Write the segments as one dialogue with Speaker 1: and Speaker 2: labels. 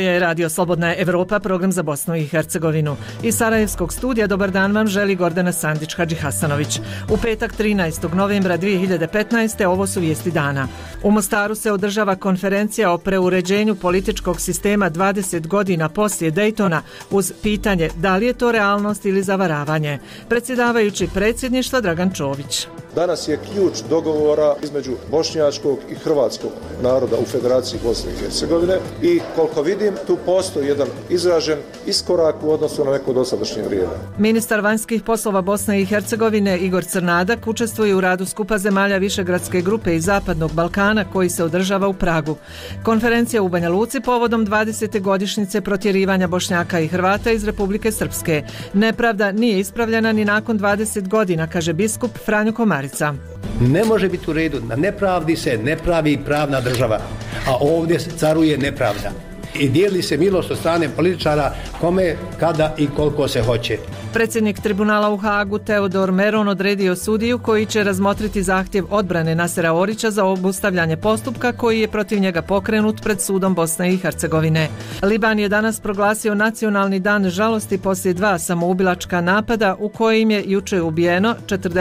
Speaker 1: je Radio Slobodna Evropa, program za Bosnu i Hercegovinu. Iz Sarajevskog studija dobar dan vam želi Gordana Sandić-Hadžihasanović. U petak 13. novembra 2015. ovo su vijesti dana. U Mostaru se održava konferencija o preuređenju političkog sistema 20 godina poslije Daytona uz pitanje da li je to realnost ili zavaravanje. Predsjedavajući predsjedništva Dragan Čović.
Speaker 2: Danas je ključ dogovora između bošnjačkog i hrvatskog naroda u Federaciji Bosne i Hercegovine i koliko vidim tu postoji jedan izražen iskorak u odnosu na neko dosadašnje vrijeme.
Speaker 1: Ministar vanjskih poslova Bosne i Hercegovine Igor Crnadak učestvuje u radu skupa zemalja Višegradske grupe i Zapadnog Balkana koji se održava u Pragu. Konferencija u Banja Luci povodom 20. godišnjice protjerivanja Bošnjaka i Hrvata iz Republike Srpske. Nepravda nije ispravljena ni nakon 20 godina, kaže biskup Franjo Komarica.
Speaker 3: Ne može biti u redu, na nepravdi se ne pravi pravna država, a ovdje caruje nepravda. I dijeli se milost od strane političara kome, kada i koliko se hoće.
Speaker 1: Predsjednik tribunala u Hagu Teodor Meron odredio sudiju koji će razmotriti zahtjev odbrane Nasera Orića za obustavljanje postupka koji je protiv njega pokrenut pred sudom Bosne i Hercegovine. Liban je danas proglasio nacionalni dan žalosti poslije 2 samoubilačka napada u kojim je juče ubijeno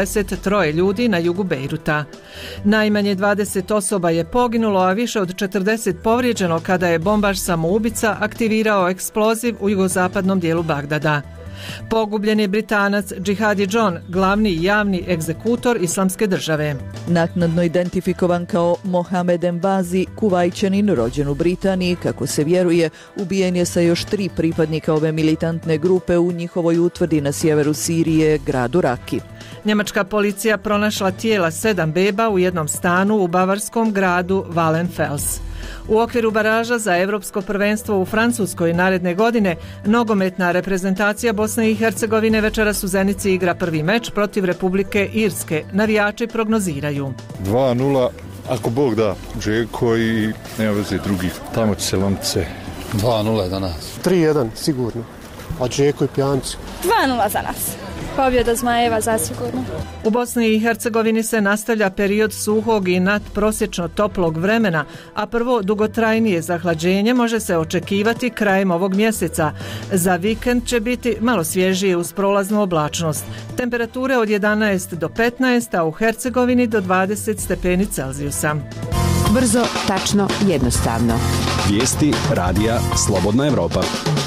Speaker 1: 43 ljudi na jugu Bejruta. Najmanje 20 osoba je poginulo, a više od 40 povrijeđeno kada je bombaš samoubica aktivirao eksploziv u jugozapadnom dijelu Bagdada. Pogubljen je Britanac Džihadi John, glavni javni egzekutor Islamske države.
Speaker 4: Naknadno identifikovan kao Mohamed Embazi, Kuvajčanin rođen u Britaniji, kako se vjeruje, ubijen je sa još 3 pripadnika ove militantne grupe u njihovoj utvrdi na sjeveru Sirije, gradu Raki.
Speaker 1: Njemačka policija pronašla tijela 7 beba u jednom stanu u bavarskom gradu Wallenfels. U okviru baraža za Europsko prvenstvo u Francuskoj naredne godine nogometna reprezentacija Bosne i Hercegovine večeras u Zenici igra prvi meč protiv Republike Irske. Navijači prognoziraju
Speaker 5: 2-0, ako Bog da, Džeko i nema veze drugih. Tamo će se lomce.
Speaker 6: 2-0 za nas.
Speaker 7: 3-1 sigurno, a Džeko i Pjanci.
Speaker 8: 2-0 za nas. Pobjeda Zmajeva zasigurno.
Speaker 1: U Bosni i Hercegovini se nastavlja period suhog i nadprosječno toplog vremena, a prvo dugotrajnije zahlađenje može se očekivati krajem ovog mjeseca. Za vikend će biti malo svježije uz prolaznu oblačnost. Temperature od 11 do 15, a u Hercegovini do 20 stepeni Celzijusa.
Speaker 9: Brzo, tačno, jednostavno.
Speaker 10: Vijesti radija Slobodna Evropa.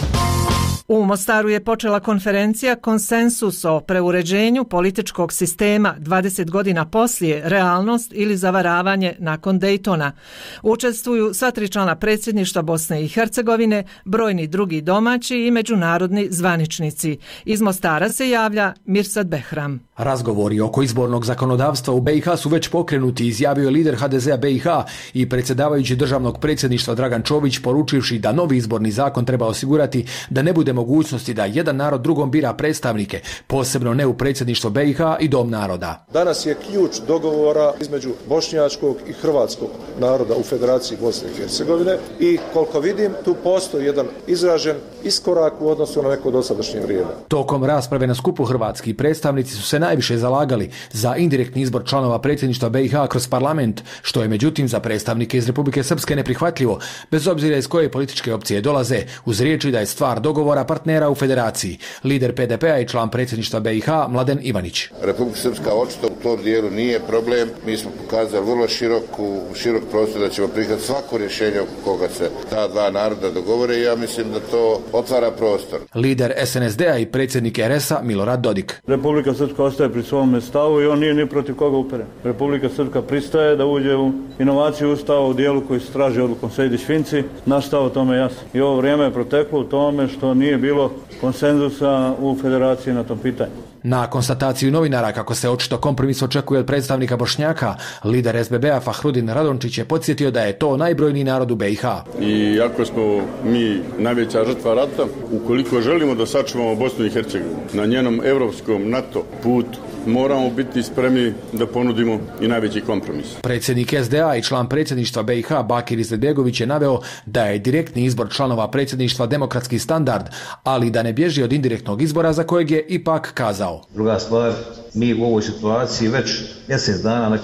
Speaker 1: U Mostaru je počela konferencija Konsensus o preuređenju političkog sistema 20 godina poslije, realnost ili zavaravanje nakon Daytona. Učestvuju sva 3 člana predsjedništva Bosne i Hercegovine, brojni drugi domaći i međunarodni zvaničnici. Iz Mostara se javlja Mirsad Behram.
Speaker 11: Razgovori oko izbornog zakonodavstva u BiH su već pokrenuti, izjavio je lider HDZ-a BiH i predsjedavajući državnog predsjedništva Dragan Čović, poručivši da novi izborni zakon treba osigurati da ne bude mogućnosti da jedan narod drugom bira predstavnike, posebno ne u predsjedništvo BiH i Dom naroda.
Speaker 2: Danas je ključ dogovora između bošnjačkog i hrvatskog naroda u Federaciji Bosne i Hercegovine i koliko vidim tu postoji jedan izražen iskorak u odnosu na neko dosadašnje vrijeme.
Speaker 11: Tokom rasprave na skupu hrvatski predstavnici su se najviše zalagali za indirektni izbor članova predsjedništva BiH kroz parlament, što je međutim za predstavnike iz Republike Srpske neprihvatljivo, bez obzira iz koje političke opcije dolaze, uz riječi da je stvar dogovora partnera u federaciji. Lider PDP-a i član predsjedništva BiH Mladen Ivanić.
Speaker 12: Republika Srpska očito u tom dijelu nije problem. Mi smo pokazali vrlo širok prostor da ćemo prihvatiti svako rješenje oko koga se ta 2 naroda dogovore i ja mislim da to otvara prostor.
Speaker 11: Lider SNSD-a i predsjednik RS-a Milorad Dodik.
Speaker 13: Republika Srpska ostaje pri svome stavu i on nije ni protiv koga uperen. Republika Srpska pristaje da uđe u inovaciju ustava u dijelu koji se traži odlukom Sejdić-Finci. Naš stav o tome jasan. I ovo vrijeme je proteklo u tome što nije bilo konsenzusa u federaciji na tom pitanju.
Speaker 11: Na konstataciju novinara kako se očito kompromis očekuje od predstavnika Bošnjaka, lider SBB-a Fahrudin Radončić je podsjetio da je to najbrojniji narod u BiH.
Speaker 14: I ako smo mi najveća žrtva rata, ukoliko želimo da sačuvamo Bosnu i Hercegovinu na njenom evropskom NATO putu, moramo biti spremni da ponudimo i najveći kompromis.
Speaker 11: Predsjednik SDA i član predsjedništva BiH Bakir Izetbegović je naveo da je direktni izbor članova predsjedništva demokratski standard, ali da ne bježi od indirektnog izbora za kojeg je ipak kazao.
Speaker 15: Druga stvar, mi u ovoj situaciji već mjesec dana nakon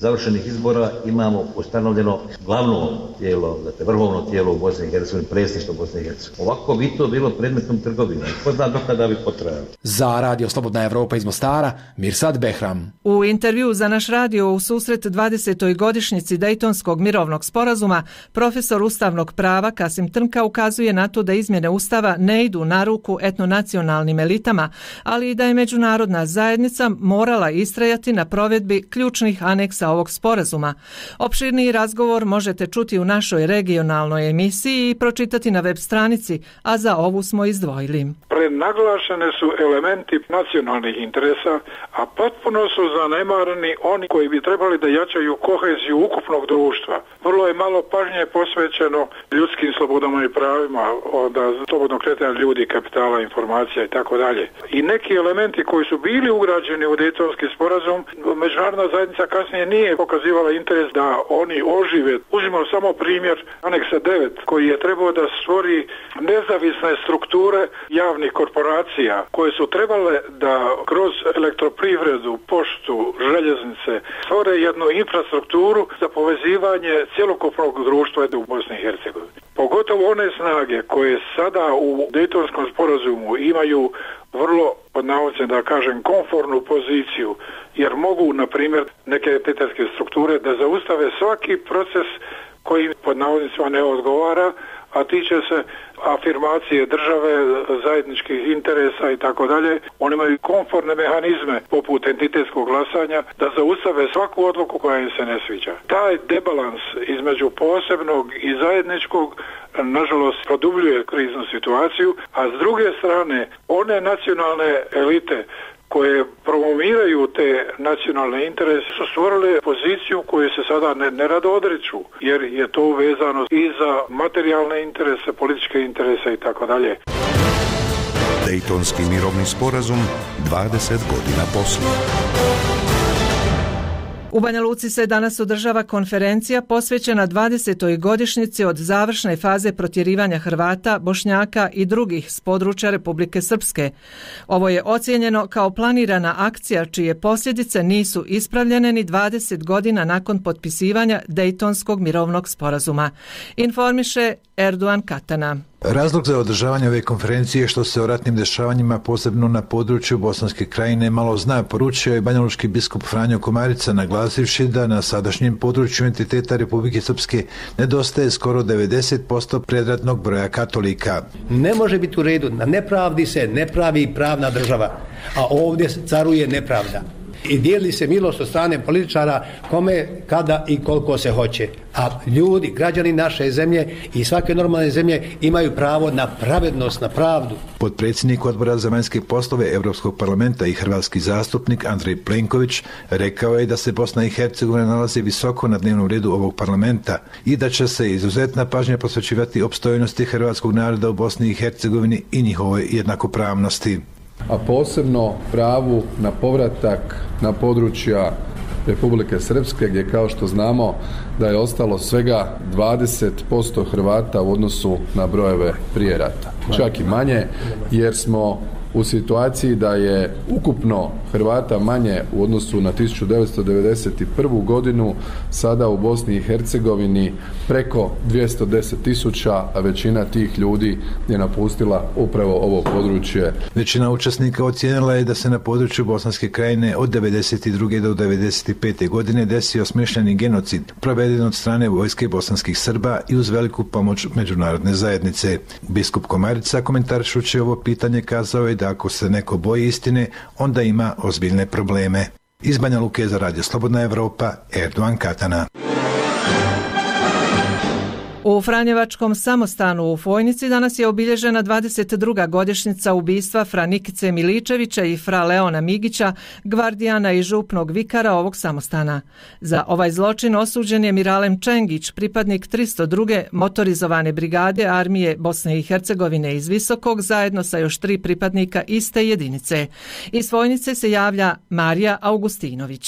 Speaker 15: završenih izbora imamo ustanovljeno glavno tijelo, dakle vrhovno tijelo u Bosni i Hercegovini, predsjedništvo Bosne i Hercegovine. Ovako bi to bilo predmetom trgovine. Ko zna dokada bi potrajalo.
Speaker 11: Za Radio Slobodna Evropa iz Mostara, Mirsad Behram.
Speaker 1: U intervju za naš radio u susret 20. godišnjici Dejtonskog mirovnog sporazuma, profesor ustavnog prava Kasim Trnka ukazuje na to da izmjene ustava ne idu na ruku etnonacionalnim elitama, ali i da je međunarodna zajednica morala istrajati na provedbi ključnih aneksa ovog sporazuma. Opširniji razgovor možete čuti u našoj regionalnoj emisiji i pročitati na web stranici, a za ovu smo izdvojili.
Speaker 16: Prenaglašene su elementi nacionalnih interesa, a potpuno su zanemareni oni koji bi trebali da jačaju koheziju ukupnog društva. Vrlo je malo pažnje posvećeno ljudskim slobodama i pravima, od slobodnog kretanja ljudi, kapitala, informacija i tako dalje. I neki elementi koji su bili ugrađeni u Dejtonski sporazum, međunarodna zajednica kasnije nije pokazivala interes da oni ožive. Uzmimo samo primjer aneksa 9 koji je trebao da stvori nezavisne strukture javnih korporacija koje su trebale da kroz elektroprivredu, poštu, željeznice stvore jednu infrastrukturu za povezivanje cjelokupnog društva u Bosni i Hercegovini. Pogotovo one snage koje sada u Dejtonskom sporazumu imaju vrlo, pod navodnicima da kažem, komfortnu poziciju, jer mogu, na primjer, neke entitetske strukture da zaustave svaki proces koji pod navodnicima ne odgovara, a tiče se afirmacije države, zajedničkih interesa i tako dalje. Oni imaju komfortne mehanizme poput entitetskog glasanja da zaustave svaku odluku koja im se ne sviđa. Taj debalans između posebnog i zajedničkog nažalost produbljuje kriznu situaciju, a s druge strane one nacionalne elite koje promoviraju te nacionalne interese su stvorile poziciju koju se sada nerado odriču, jer je to vezano i za materijalne interese, političke interese i tako dalje.
Speaker 17: Dejtonski mirovni sporazum 20 godina poslije.
Speaker 1: U Banja Luci se danas održava konferencija posvećena 20. godišnjici od završne faze protjerivanja Hrvata, Bošnjaka i drugih s područja Republike Srpske. Ovo je ocijenjeno kao planirana akcija čije posljedice nisu ispravljene ni 20 godina nakon potpisivanja Dejtonskog mirovnog sporazuma. Informiše Erdogan Katana.
Speaker 18: Razlog za održavanje ove konferencije je što se o ratnim dešavanjima posebno na području Bosanske krajine malo zna, poručio je banjalučki biskup Franjo Komarica, naglasivši da na sadašnjem području entiteta Republike Srpske nedostaje skoro 90% predratnog broja katolika.
Speaker 3: Ne može biti u redu, na nepravdi se ne pravi pravna država, a ovdje caruje nepravda. I dijeli se milost od strane političara kome, kada i koliko se hoće. A ljudi, građani naše zemlje i svake normalne zemlje imaju pravo na pravednost, na pravdu.
Speaker 18: Potpredsjednik Odbora za vanjske poslove Europskog parlamenta i hrvatski zastupnik Andrej Plenković rekao je da se Bosna i Hercegovina nalazi visoko na dnevnom redu ovog parlamenta i da će se izuzetna pažnja posvećivati opstojnosti hrvatskog naroda u Bosni i Hercegovini i njihovoj jednakopravnosti.
Speaker 19: A posebno pravu na povratak na područja Republike Srpske, gdje kao što znamo da je ostalo svega 20% Hrvata u odnosu na brojeve prije rata. Čak i manje, jer smo u situaciji da je ukupno Hrvata manje u odnosu na 1991. godinu, sada u Bosni i Hercegovini preko 210.000, a većina tih ljudi je napustila upravo ovo područje.
Speaker 18: Većina učesnika ocijenila je da se na području Bosanske krajine od 1992. do 1995. godine desio smišljeni genocid proveden od strane vojske bosanskih Srba i uz veliku pomoć međunarodne zajednice. Biskup Komarica, komentarišući ovo pitanje, kazao je da ako se neko boji istine, onda ima ozbiljne probleme. Iz Banja Luke za Radio Slobodna Evropa, Erdogan Katana.
Speaker 1: U Franjevačkom samostanu u Fojnici danas je obilježena 22. godišnjica ubistva fra Nikice Miličevića i fra Leona Migića, gvardijana i župnog vikara ovog samostana. Za ovaj zločin osuđen je Miralem Čengić, pripadnik 302. motorizovane brigade armije Bosne i Hercegovine iz Visokog, zajedno sa još 3 pripadnika iste jedinice. Iz Fojnice se javlja Marija Augustinović.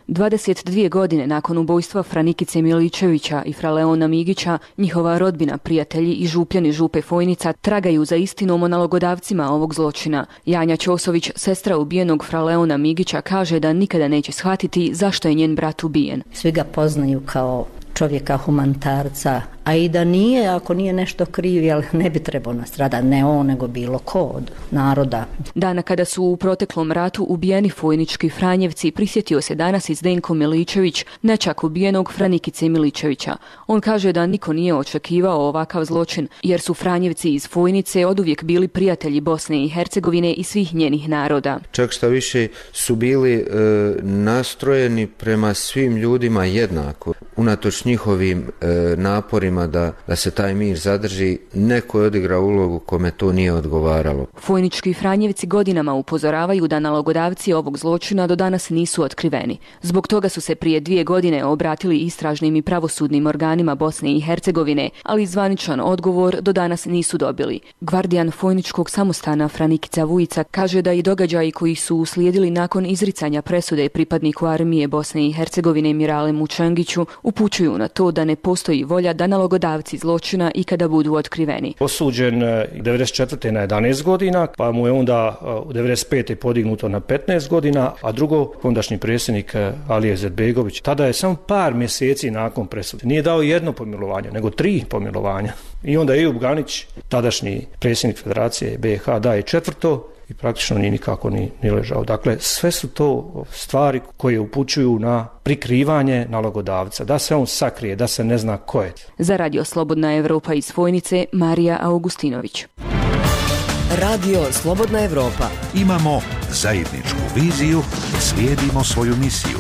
Speaker 20: 22 godine nakon ubojstva Franikice Miličevića i fra Leona Migića, njihova rodbina, prijatelji i župljani župe Fojnica tragaju za istinom o nalogodavcima ovog zločina. Janja Ćosović, sestra ubijenog fra Leona Migića, kaže da nikada neće shvatiti zašto je njen brat ubijen.
Speaker 21: Svi ga poznaju kao čovjeka humanitarca, a i da nije, ako nije nešto krivi, ali ne bi trebao nastradati, ne on, nego bilo ko od naroda.
Speaker 20: Dana kada su u proteklom ratu ubijeni fojnički Franjevci, prisjetio se danas i Zdenko Miličević, nečak ubijenog Franikice Miličevića. On kaže da niko nije očekivao ovakav zločin, jer su Franjevci iz Fojnice oduvijek bili prijatelji Bosne i Hercegovine i svih njenih naroda.
Speaker 22: Čak šta više su bili nastrojeni prema svim ljudima jednako. Unatoč njihovim naporima da se taj mir zadrži, neko je odigrao ulogu kome to nije odgovaralo.
Speaker 20: Fojnički Franjevci godinama upozoravaju da nalogodavci ovog zločina do danas nisu otkriveni. Zbog toga su se prije 2 godine obratili istražnim i pravosudnim organima Bosne i Hercegovine, ali zvaničan odgovor do danas nisu dobili. Gvardijan Fojničkog samostana Franikica Vujica kaže da i događaji koji su uslijedili nakon izricanja presude pripadniku armije Bosne i Hercegovine Miralemu Čengiću upućuju na to da ne postoji volja da nalogodavci zločina i kada budu otkriveni.
Speaker 23: Osuđen 94. na 11 godina, pa mu je onda u 95. podignuto na 15 godina, a drugo, ondašnji predsjednik Alija Izetbegović, tada je samo par mjeseci nakon presude nije dao jedno pomilovanje, nego 3 pomilovanja. I onda Ejub Ganić, tadašnji predsjednik Federacije BiH, daje 4. i praktično nije nikako ni ležao. Dakle, sve su to stvari koje upućuju na prikrivanje nalogodavca, da se on sakrije, da se ne zna ko je.
Speaker 20: Za Radio Slobodna Evropa iz Fojnice, Marija Augustinović.
Speaker 24: Radio Slobodna Evropa.
Speaker 17: Imamo zajedničku viziju, slijedimo svoju misiju.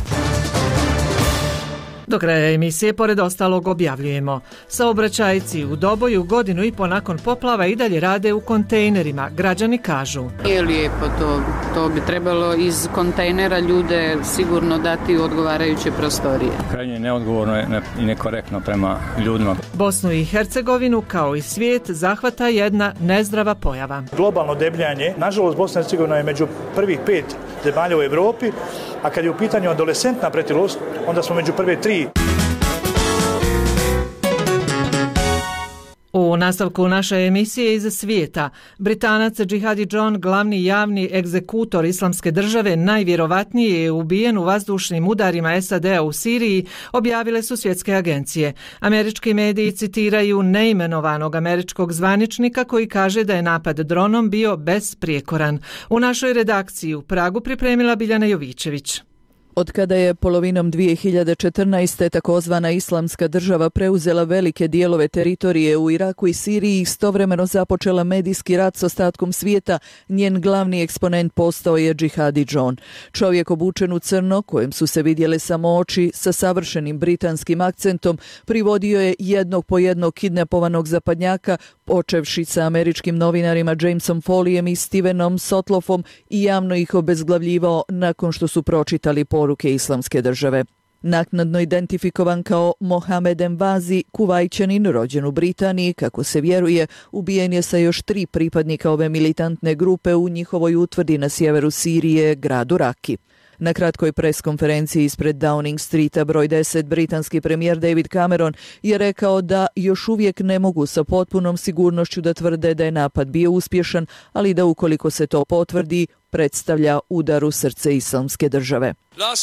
Speaker 1: Do kraja emisije, pored ostalog, objavljujemo: saobraćajci u Doboju 1,5 godine nakon poplava i dalje rade u kontejnerima. Građani kažu:
Speaker 25: nije lijepo to bi trebalo iz kontejnera ljude sigurno dati u odgovarajuće prostorije.
Speaker 26: Krajnje neodgovorno i nekorektno prema ljudima.
Speaker 1: Bosnu i Hercegovinu, kao i svijet, zahvata jedna nezdrava pojava.
Speaker 27: Globalno debljanje, nažalost Bosna i Hercegovina je među prvih 5 zemalja u Europi, a kad je u pitanju adolescentna pretilost, onda smo među prve 3.
Speaker 1: U nastavku naše emisije iz svijeta, Britanac Džihadi John, glavni javni egzekutor Islamske države, najvjerovatnije je ubijen u vazdušnim udarima SAD-a u Siriji, objavile su svjetske agencije. Američki mediji citiraju neimenovanog američkog zvaničnika koji kaže da je napad dronom bio besprijekoran. U našoj redakciji u Pragu pripremila Biljana Jovićević.
Speaker 4: Od kada je polovinom 2014. takozvana Islamska država preuzela velike dijelove teritorije u Iraku i Siriji, istovremeno započela medijski rat s ostatkom svijeta, njen glavni eksponent postao je Džihadi John. Čovjek obučen u crno, kojem su se vidjele samo oči, sa savršenim britanskim akcentom, privodio je jednog po jednog kidnapovanog zapadnjaka, počevši sa američkim novinarima Jamesom Foleyem i Stevenom Sotloffom, i javno ih obezglavljivao nakon što su pročitali poruke Islamske države. Naknadno identifikovan kao Mohamed Envazi, Kuvajćanin rođen u Britaniji, kako se vjeruje, ubijen je sa još 3 pripadnika ove militantne grupe u njihovoj utvrdi na sjeveru Sirije, gradu Raki. Na kratkoj preskonferenciji ispred Downing Streeta broj 10, britanski premijer David Cameron je rekao da još uvijek ne mogu sa potpunom sigurnošću da tvrde da je napad bio uspješan, ali da ukoliko se to potvrdi, predstavlja udar u srce Islamske države.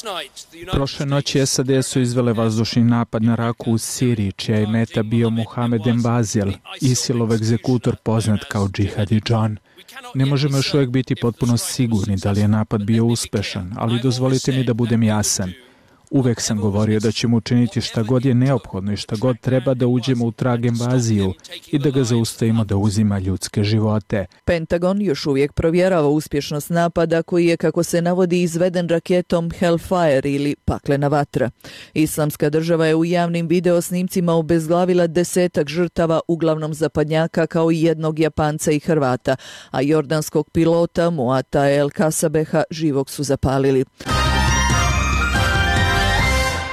Speaker 28: Prošle noći SAD su izvele vazdušni napad na Raku u Siriji, čija je meta bio Mohamed Envazi, ISIL-ov egzekutor poznat kao Džihadi John. Ne možemo još uvijek biti potpuno sigurni da li je napad bio uspešan, ali dozvolite mi da budem jasan. Uvek sam govorio da ćemo učiniti šta god je neophodno i šta god treba da uđemo u trag Envaziju i da ga zaustavimo da uzima ljudske živote.
Speaker 4: Pentagon još uvijek provjerava uspješnost napada koji je, kako se navodi, izveden raketom Hellfire ili paklena vatra. Islamska država je u javnim videosnimcima obezglavila 10 žrtava, uglavnom zapadnjaka, kao i jednog Japanca i Hrvata, a jordanskog pilota Muata El Kasabeha živog su zapalili.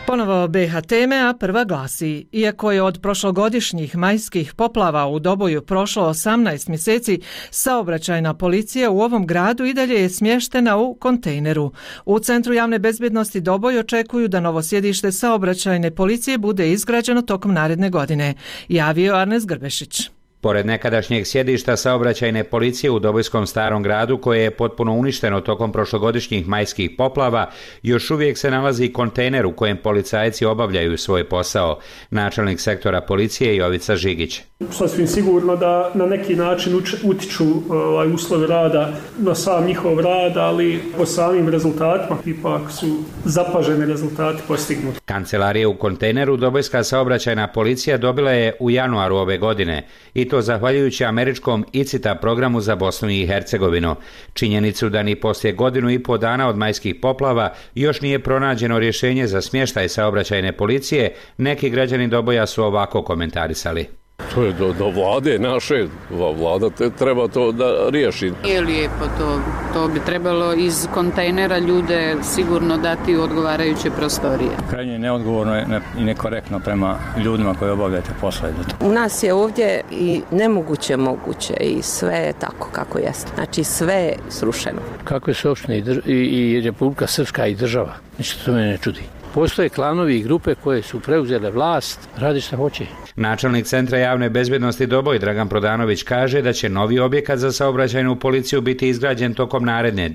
Speaker 1: Ponovo BiH teme, a prva glasi: iako je od prošlogodišnjih majskih poplava u Doboju prošlo 18 mjeseci, saobraćajna policija u ovom gradu i dalje je smještena u kontejneru. U Centru javne bezbjednosti Doboj očekuju da novo sjedište saobraćajne policije bude izgrađeno tokom naredne godine, javio Arnes Grbešić.
Speaker 2: Pored nekadašnjeg sjedišta saobraćajne policije u Dobojskom starom gradu, koje je potpuno uništeno tokom prošlogodišnjih majskih poplava, još uvijek se nalazi kontejner u kojem policajci obavljaju svoj posao. Načelnik sektora policije Jovica Žigić.
Speaker 5: Sasvim sigurno da na neki način utiču uslovi rada na sam njihov rad, ali po samim rezultatima ipak su zapaženi rezultati postignuti.
Speaker 2: Kancelarije u kontejneru Dobojska saobraćajna policija dobila je u januaru ove godine, i to zahvaljujući američkom ICITA programu za Bosnu i Hercegovinu. Činjenicu da ni poslije godinu i pol dana od majskih poplava još nije pronađeno rješenje za smještaj saobraćajne policije, neki građani Doboja su ovako komentarisali.
Speaker 6: To je do vlade naše, vlada treba to da riješi.
Speaker 25: Nije lijepo to bi trebalo iz kontejnera ljude sigurno dati u odgovarajuće prostorije.
Speaker 26: Krajnje neodgovorno i nekorektno prema ljudima koji obavljate posao.
Speaker 7: U nas je ovdje i nemoguće moguće i sve je tako kako jeste. Znači sve je srušeno.
Speaker 8: Kakve su opštine i Republika Srpska i država, ništa to mene ne čudi. Postoje klanovi i grupe koje su preuzele vlast, radi šta hoće.
Speaker 2: Načelnik Centra javne bezbjednosti Doboj Dragan Prodanović kaže da će novi objekat za saobraćajnu policiju biti izgrađen tokom naredne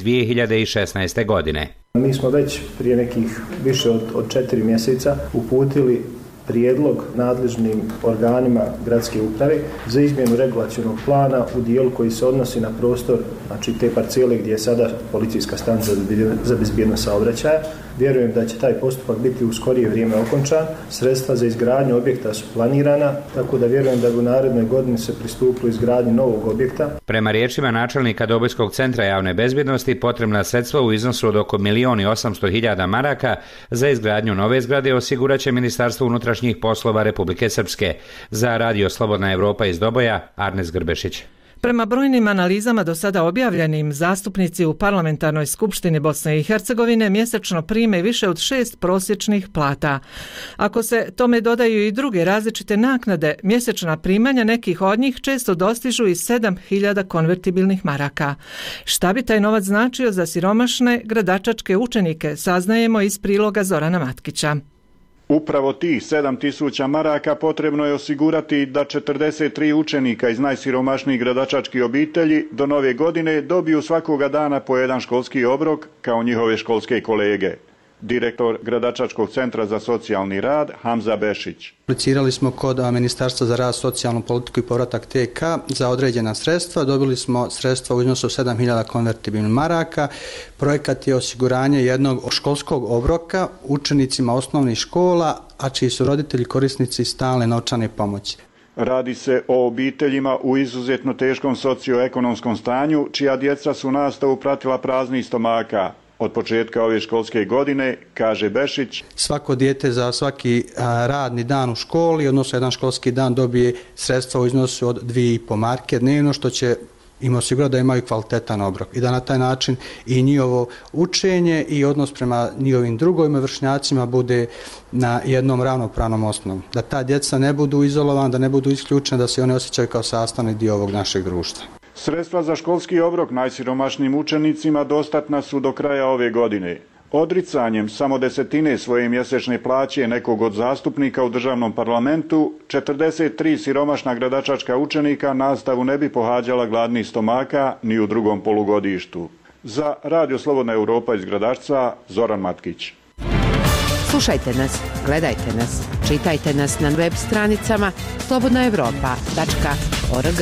Speaker 2: 2016. godine.
Speaker 9: Mi smo već prije nekih više od 4 mjeseca uputili prijedlog nadležnim organima gradske uprave za izmjenu regulacionog plana u dijelu koji se odnosi na prostor, znači te parcele gdje je sada policijska stanica za bezbjednost saobraćaja. Vjerujem da će taj postupak biti u skorije vrijeme okončan. Sredstva za izgradnju objekta su planirana, tako da vjerujem da u narednoj godini se pristupilo izgradnji novog objekta.
Speaker 2: Prema riječima načelnika Dobojskog centra javne bezbjednosti, potrebna sredstva u iznosu od oko 1.800.000 maraka za izgradnju nove zgrade osigurat će Ministarstvo unutrašnjih poslova Republike Srpske. Za Radio Slobodna Evropa iz Doboja, Arnes Grbešić.
Speaker 1: Prema brojnim analizama do sada objavljenim, zastupnici u Parlamentarnoj skupštini Bosne i Hercegovine mjesečno prime više od 6 prosječnih plata. Ako se tome dodaju i druge različite naknade, mjesečna primanja nekih od njih često dostižu i 7.000 konvertibilnih maraka. Šta bi taj novac značio za siromašne gradačačke učenike, saznajemo iz priloga Zorana Matkića.
Speaker 10: Upravo tih 7.000 maraka potrebno je osigurati da 43 učenika iz najsiromašnijih gradačačkih obitelji do nove godine dobiju svakoga dana po jedan školski obrok kao njihove školske kolege. Direktor Gradačačkog centra za socijalni rad Hamza Bešić.
Speaker 12: Aplicirali smo kod Ministarstva za rad, socijalnu politiku i povratak TK za određena sredstva. Dobili smo sredstva u iznosu 7.000 konvertibilnih maraka. Projekat je osiguranje jednog školskog obroka učenicima osnovnih škola, a čiji su roditelji korisnici stalne novčane pomoći.
Speaker 10: Radi se o obiteljima u izuzetno teškom socioekonomskom stanju, čija djeca su nastavu pratila praznih stomaka. Od početka ove školske godine, kaže Bešić,
Speaker 12: svako dijete za svaki radni dan u školi, odnosno jedan školski dan, dobije sredstva u iznosu od 2,5 marke dnevno, što će im osigurati da imaju kvalitetan obrok i da na taj način i njihovo učenje i odnos prema njihovim drugovima vršnjacima bude na jednom ravnopravnom osnovu. Da ta djeca ne budu izolovana, da ne budu isključena, da se one osjećaju kao sastavni dio ovog našeg društva.
Speaker 10: Sredstva za školski obrok najsiromašnijim učenicima dostatna su do kraja ove godine. Odricanjem samo desetine svoje mjesečne plaće nekog od zastupnika u državnom parlamentu, 43 siromašna gradačačka učenika nastavu ne bi pohađala gladnih stomaka ni u drugom polugodištu. Za Radio Slobodna Europa iz Gradačca, Zoran Matkić.
Speaker 29: Slušajte nas, gledajte nas, čitajte nas na web stranicama slobodnaevropa.org.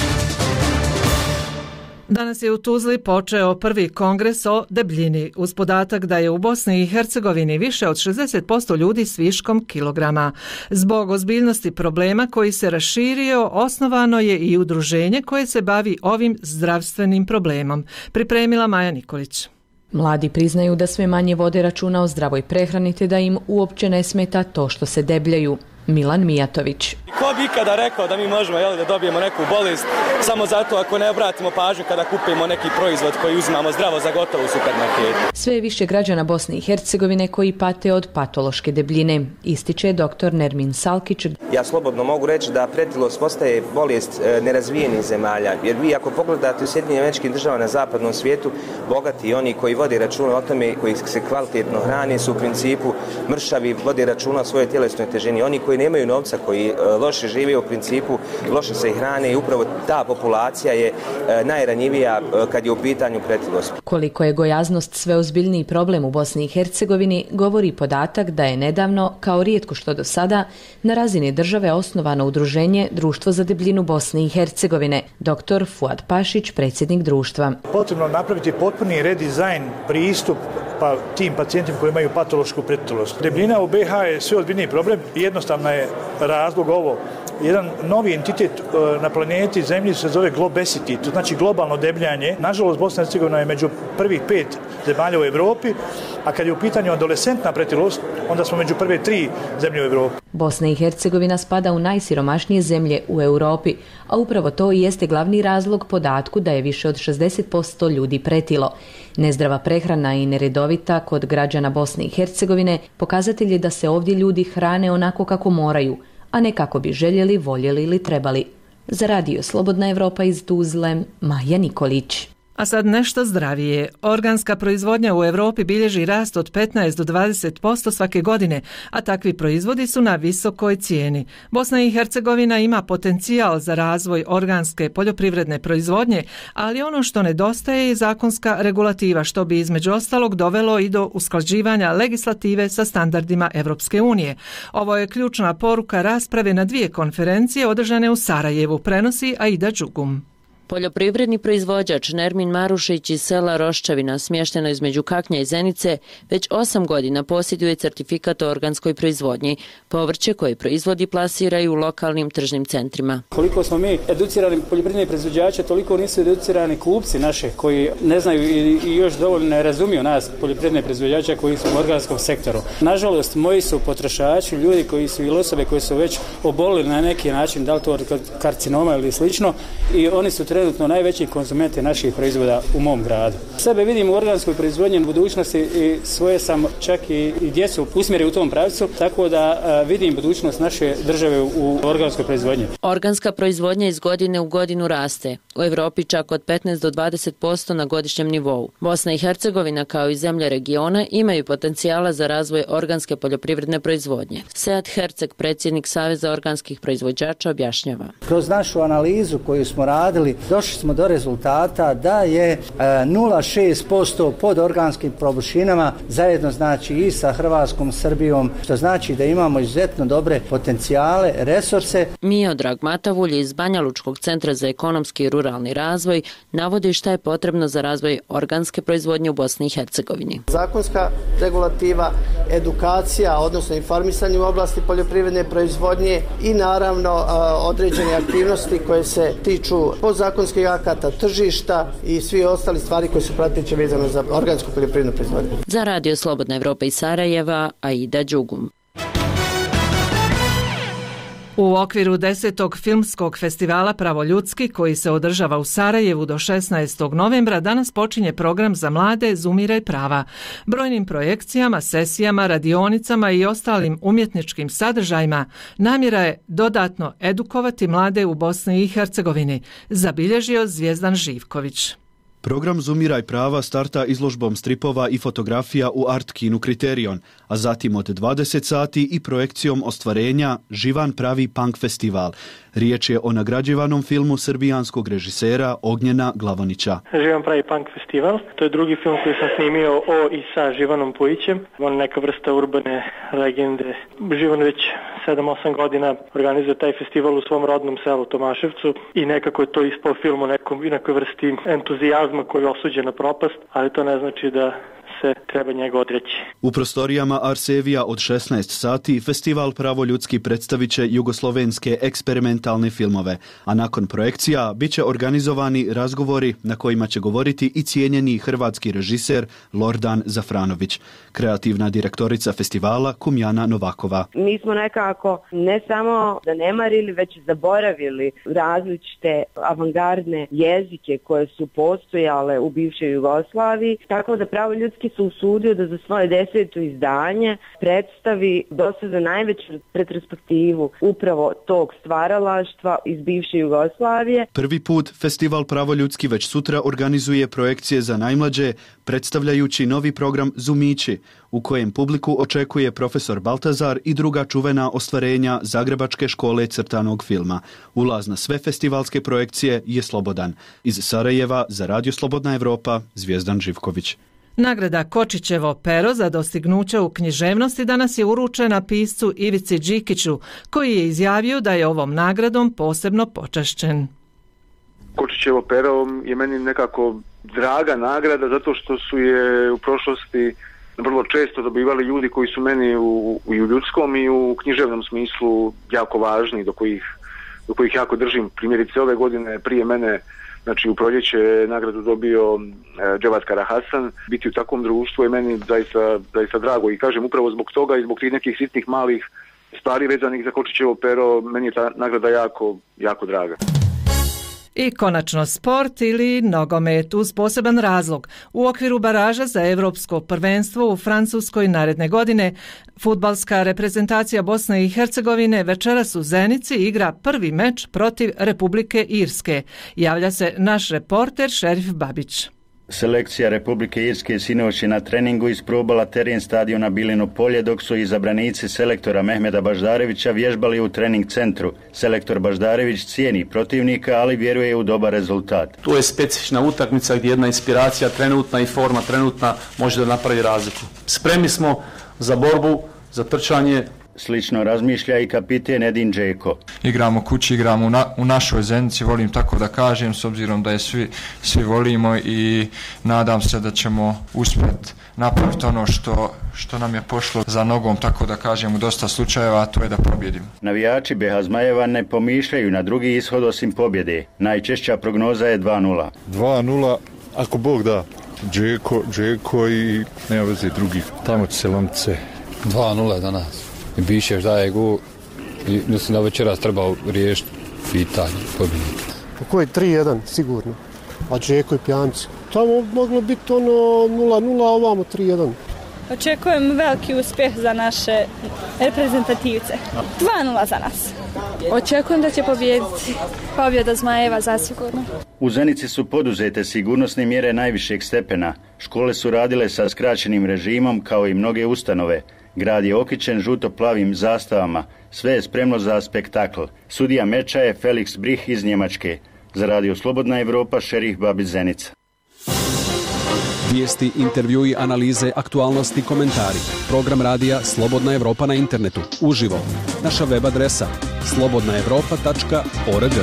Speaker 1: Danas je u Tuzli počeo prvi kongres o debljini, uz podatak da je u Bosni i Hercegovini više od 60% ljudi s viškom kilograma. Zbog ozbiljnosti problema koji se raširio, osnovano je i udruženje koje se bavi ovim zdravstvenim problemom. Pripremila Maja Nikolić.
Speaker 30: Mladi priznaju da sve manje vode računa o zdravoj prehrani te da im uopće ne smeta to što se debljaju.
Speaker 3: Milan Mijatović.
Speaker 11: Ko bi ikada rekao da mi možemo da dobijemo neku bolest samo zato ako ne obratimo pažnju kada kupimo neki proizvod koji uzimamo zdravo za gotovo u supermarketu.
Speaker 3: Sve je više građana Bosne i Hercegovine koji pate od patološke debljine, ističe dr. Nermin Salkić.
Speaker 13: Ja slobodno mogu reći da pretilost postaje bolest nerazvijenih zemalja, jer vi ako pogledate u Sjedinjenim Američkim Državama na zapadnom svijetu, bogati i oni koji vode računa o tome, koji se kvalitetno hrane, su u principu mršavi, vode računa o svojoj tjelesnoj težini. Oni koji nemaju novca, koji loše žive, u principu loše se hrane i upravo ta populacija je najranjivija kad je u pitanju pretilost.
Speaker 3: Koliko je gojaznost sve ozbiljniji problem u Bosni i Hercegovini, govori podatak da je nedavno, kao rijetko što do sada, na razini države osnovano udruženje Društvo za debljinu Bosne i Hercegovine. Dr. Fuad Pašić, predsjednik društva.
Speaker 27: Potrebno napraviti potpuni redizajn, pristup tim pacijentima koji imaju patološku pretilost. Debljina u BiH je sve ozbiljniji problem i jednostavno je razlog ovo. Jedan novi entitet na planeti Zemlji se zove globesity, to znači globalno debljanje. Nažalost, Bosna i Hercegovina je među prvih 5 zemalja u Europi, a kad je u pitanju adolescentna pretilost, onda smo među prve 3 zemlje u Europi.
Speaker 3: Bosna i Hercegovina spada u najsiromašnije zemlje u Europi, a upravo to i jeste glavni razlog podatku da je više od 60% ljudi pretilo. Nezdrava prehrana i neredovita kod građana Bosne i Hercegovine pokazatelj je da se ovdje ljudi hrane onako kako moraju, a ne kako bi željeli, voljeli ili trebali. Za radio Slobodna Evropa iz Tuzle, Maja Nikolić.
Speaker 1: A sad nešto zdravije. Organska proizvodnja u Europi bilježi rast od 15 do 20% svake godine, a takvi proizvodi su na visokoj cijeni. Bosna i Hercegovina ima potencijal za razvoj organske poljoprivredne proizvodnje, ali ono što nedostaje je zakonska regulativa, što bi između ostalog dovelo i do usklađivanja legislative sa standardima Europske unije. Ovo je ključna poruka rasprave na 2 konferencije održane u Sarajevu, prenosi Aida Đugum.
Speaker 14: Poljoprivredni proizvođač Nermin Marušić iz sela Roščavina, smješteno između Kaknja i Zenice, već 8 godina posjeduje certifikat o organskoj proizvodnji. Povrće koje proizvodi plasiraju u lokalnim tržnim centrima.
Speaker 15: Koliko smo mi educirani poljoprivredni proizvođači, toliko nisu educirani kupci naše koji ne znaju i još dovoljno ne razumiju nas poljoprivredne proizvođače koji su u organskom sektoru. Nažalost, moji su potrošači, ljudi koji su ili osobe koji su već obolili na neki način, da li to od karcinoma ili slično, i oni su trenutno najveći konzumenti naših proizvoda u mom gradu. Sebe vidim u organskoj proizvodnji u budućnosti i svoje sam čak i djecu usmjerio u tom pravcu, tako da vidim budućnost naše države u organskoj proizvodnji.
Speaker 14: Organska proizvodnja iz godine u godinu raste. U Europi čak od 15 do 20% na godišnjem nivou. Bosna i Hercegovina kao i zemlje regiona imaju potencijala za razvoj organske poljoprivredne proizvodnje. Sead Herceg, predsjednik Saveza organskih proizvođača, objašnjava.
Speaker 16: Kroz našu analizu koju smo radili, došli smo do rezultata da je 0,6% pod organskim površinama, zajedno znači i sa Hrvatskom, Srbijom, što znači da imamo izuzetno dobre potencijale, resurse.
Speaker 14: Miodrag Matavulj iz Banjalučkog centra za ekonomski i ruralni razvoj navodi šta je potrebno za razvoj organske proizvodnje u Bosni i Hercegovini.
Speaker 18: Zakonska regulativa, edukacija, odnosno informisanje u oblasti poljoprivredne proizvodnje i naravno određene aktivnosti koje se tiču podzakonskih akata, tržišta i svi ostali stvari koje su prateće vezano za organsku poljoprivrednu proizvodnju.
Speaker 14: Za radio Slobodna Evropa iz Sarajeva, Aida Đugum.
Speaker 1: U okviru 10. filmskog festivala Pravo ljudski, koji se održava u Sarajevu do 16. novembra, danas počinje program za mlade Zumiraj prava. Brojnim projekcijama, sesijama, radionicama i ostalim umjetničkim sadržajima namjera je dodatno edukovati mlade u Bosni i Hercegovini, zabilježio Zvijezdan Živković.
Speaker 19: Program Zumiraj prava starta izložbom stripova i fotografija u Art kinu Kriterion, a zatim od 20 sati i projekcijom ostvarenja Živan pravi punk festival. Riječ je o nagrađivanom filmu srbijanskog režisera Ognjena Glavonića.
Speaker 21: Živan pravi punk festival, to je drugi film koji sam snimio o i sa Živanom Pujićem. On neka vrsta urbane legende. Živan već 7-8 godina organizuje taj festival u svom rodnom selu Tomaševcu i nekako je to ispao film u nekoj vrsti entuzijazma koji je osuđen na propast, ali to ne znači da se treba njega odreći.
Speaker 19: U prostorijama Arsevija od 16 sati festival Pravo ljudski predstavit će jugoslovenske eksperimentalne filmove, a nakon projekcija bit će organizovani razgovori na kojima će govoriti i cijenjeni hrvatski režiser Lordan Zafranović. Kreativna direktorica festivala Kumjana Novakova.
Speaker 4: Mi smo nekako ne samo zanemarili, već zaboravili različite avangardne jezike koje su postojale u bivšoj Jugoslaviji, tako da Pravo ljudski se usudio da za svoje 10. izdanje predstavi do sada najveću retrospektivu upravo tog stvaralaštva iz bivše Jugoslavije.
Speaker 19: Prvi put festival Pravo ljudski već sutra organizuje projekcije za najmlađe, predstavljajući novi program Zumići, u kojem publiku očekuje profesor Baltazar i druga čuvena ostvarenja Zagrebačke škole crtanog filma. Ulaz na sve festivalske projekcije je slobodan. Iz Sarajeva za Radio Slobodna Evropa, Zvijezdan Živković.
Speaker 1: Nagrada Kočićevo pero za dostignuće u književnosti danas je uručena piscu Ivici Đikiću, koji je izjavio da je ovom nagradom posebno počašćen.
Speaker 5: Kočićevo pero je meni nekako draga nagrada zato što su je u prošlosti vrlo često dobivali ljudi koji su meni u ljudskom i u književnom smislu jako važni, do kojih jako držim. Primjerice ove godine prije mene, znači u proljeće nagradu dobio Dževat Karahasan. Biti u takvom društvu je meni zaista drago i kažem upravo zbog toga i zbog tih nekih sitnih malih stvari vezanih za Kočićevo pero, meni je ta nagrada jako draga.
Speaker 1: I konačno sport ili nogomet uz poseban razlog. U okviru baraža za Europsko prvenstvo u Francuskoj naredne godine fudbalska reprezentacija Bosne i Hercegovine večeras u Zenici igra prvi meč protiv Republike Irske. Javlja se naš reporter Šerif Babić.
Speaker 6: Selekcija Republike Irske sinoć je na treningu isprobala teren stadiona Bilino polje, dok su izabranici selektora Mehmeda Baždarevića vježbali u trening centru. Selektor Baždarević cijeni protivnika, ali vjeruje u dobar rezultat.
Speaker 17: To je specifična utakmica gdje jedna inspiracija trenutna i forma trenutna može da napravi razliku. Spremni smo za borbu, za trčanje.
Speaker 6: Slično razmišlja i kapiten Edin Džeko.
Speaker 20: Igramo kući, igramo u našoj Zenici, volim tako da kažem, s obzirom da je svi volimo i nadam se da ćemo uspjeti napraviti ono što nam je pošlo za nogom, tako da kažem, u dosta slučajeva, a to je da pobjedimo.
Speaker 6: Navijači BH Zmajeva ne pomišljaju na drugi ishod osim pobjede. Najčešća prognoza je 2:0.
Speaker 22: 2:0, ako Bog da. Džeko i nema veze drugih. Tamo će se lomce.
Speaker 23: 2:0 za nas. I Bišeš daje gol i mislim da večeras treba riješiti pitanje pobjednika.
Speaker 24: Kako je 3:1 sigurno, a Džeko i Pjanci. Tamo moglo biti ono 0:0, a ovamo 3:1.
Speaker 28: Očekujem veliki uspjeh za naše reprezentativce. 2:0 za nas. Očekujem da će pobijediti. Pobjeda Zmajeva zasigurno.
Speaker 6: U Zenici su poduzete sigurnosne mjere najvišeg stepena. Škole su radile sa skraćenim režimom kao i mnoge ustanove. Grad je okićen žuto-plavim zastavama. Sve je spremno za spektakl. Sudija meča je Felix Brih iz Njemačke. Za Radio Slobodna Evropa, Šerif Babić, Zenica.
Speaker 28: Vijesti, intervjui, analize, aktualnosti, komentari. Program radija Slobodna Evropa na internetu. Uživo. Naša web adresa slobodnaevropa.org.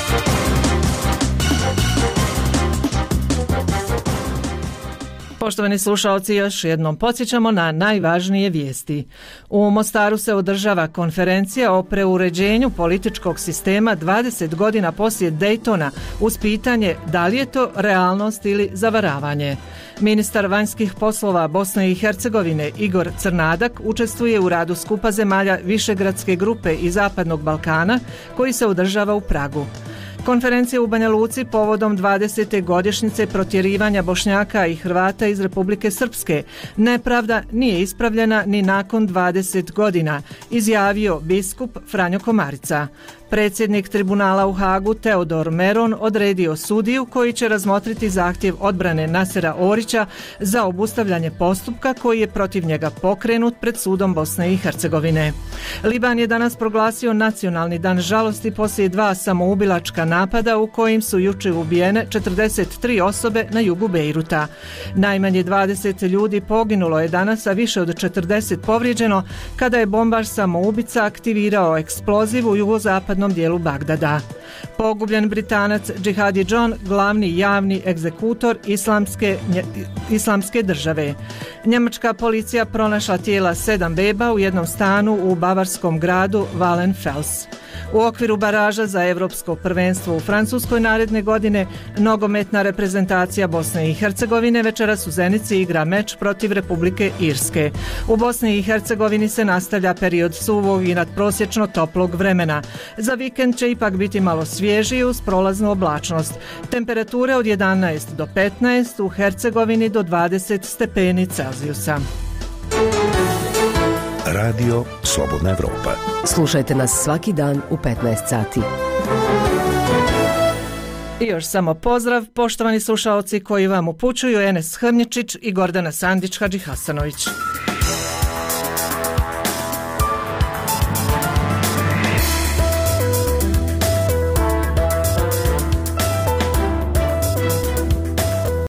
Speaker 1: Poštovani slušalci, još jednom podsjećamo na najvažnije vijesti. U Mostaru se održava konferencija o preuređenju političkog sistema 20 godina poslije Daytona uz pitanje da li je to realnost ili zavaravanje. Ministar vanjskih poslova Bosne i Hercegovine Igor Crnadak učestvuje u radu skupa zemalja Višegradske grupe i Zapadnog Balkana koji se održava u Pragu. Konferencija u Banja Luci povodom 20. godišnjice protjerivanja Bošnjaka i Hrvata iz Republike Srpske. Nepravda nije ispravljena ni nakon 20 godina, izjavio biskup Franjo Komarica. Predsjednik tribunala u Hagu Teodor Meron odredio sudiju koji će razmotriti zahtjev odbrane Nasera Orića za obustavljanje postupka koji je protiv njega pokrenut pred sudom Bosne i Hercegovine. Liban je danas proglasio nacionalni dan žalosti poslije 2 samoubilačka napada u kojim su jučer ubijene 43 osobe na jugu Bejruta. Najmanje 20 ljudi poginulo je danas, a više od 40 povrijeđeno kada je bombaš samoubica aktivirao eksploziv u jugozapadnom zapadnom dijelu Bagdada. Pogubljen Britanac Džihadi John, glavni javni egzekutor islamske države. Njemačka policija pronašla tijela 7 beba u jednom stanu u bavarskom gradu Wallenfels. U okviru baraža za Europsko prvenstvo u Francuskoj naredne godine nogometna reprezentacija Bosne i Hercegovine večeras u Zenici igra meč protiv Republike Irske. U Bosni i Hercegovini se nastavlja period suvog i nadprosječno toplog vremena. Za vikend će ipak biti malo svježiji uz prolaznu oblačnost. Temperature od 11 do 15, u Hercegovini do 20 stepeni Celzijusa.
Speaker 2: Radio Slobodna Evropa.
Speaker 7: Slušajte nas svaki dan u 15 sati.
Speaker 1: I još samo pozdrav, poštovani slušaoci koji vam upućuju Enes Hrnjičić i Gordana Sandić Hadžihasanović.